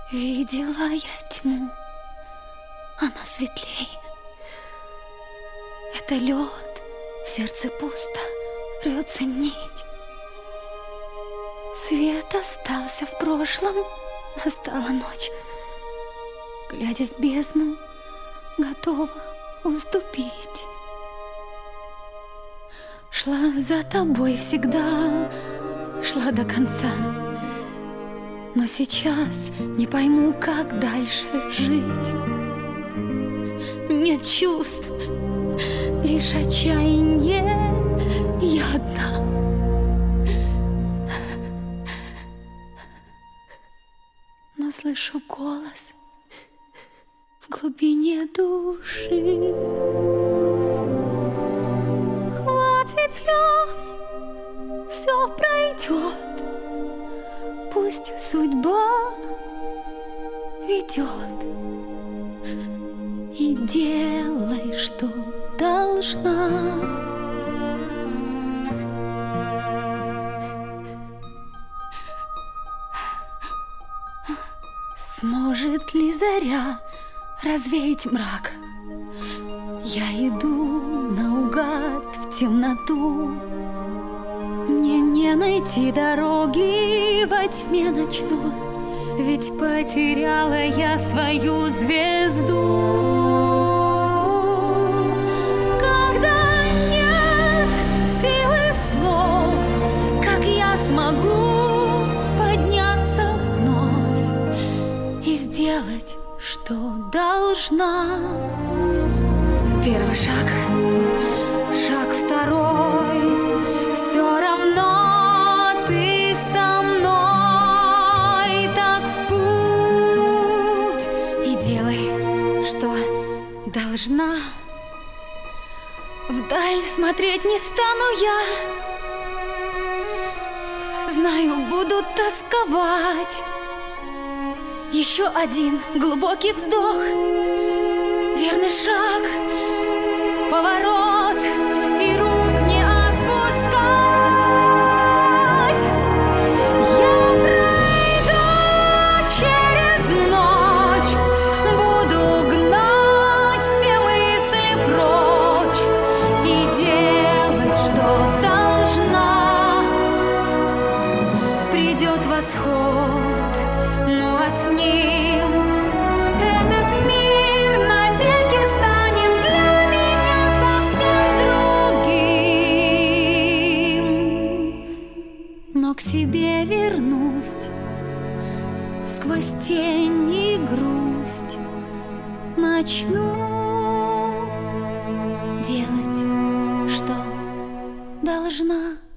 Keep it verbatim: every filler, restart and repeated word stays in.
Видела я тьму, она светлей. Это лед, в сердце пусто, рвется нить. Свет остался в прошлом, настала ночь. Глядя в бездну, готова уступить. Шла за тобой всегда, шла до конца. Но сейчас не пойму, как дальше жить. Нет чувств, лишь отчаяние, я одна. Но слышу голос в глубине души. Хватит слез, все пройдет. Пусть судьба ведет. И делай, что должна. Сможет ли заря развеять мрак? Я иду наугад в темноту. Мне не найти дороги во тьме ночной, ведь потеряла я свою звезду. Когда нет силы слов, как я смогу подняться вновь и сделать, что должна? Первый шаг, шаг второй. Все равно ты со мной, так в путь и делай, что должна. Вдаль смотреть не стану я, знаю, буду тосковать. Еще один глубокий вздох, верный шаг, поворот и рук не отпускать. Я пройду через ночь, буду гнать все мысли прочь и делать, что должна. Придет восход, ну а с ним этот мир навеки станет для меня совсем другим. Но к себе вернусь сквозь тень и грусть, начну делать, что должна.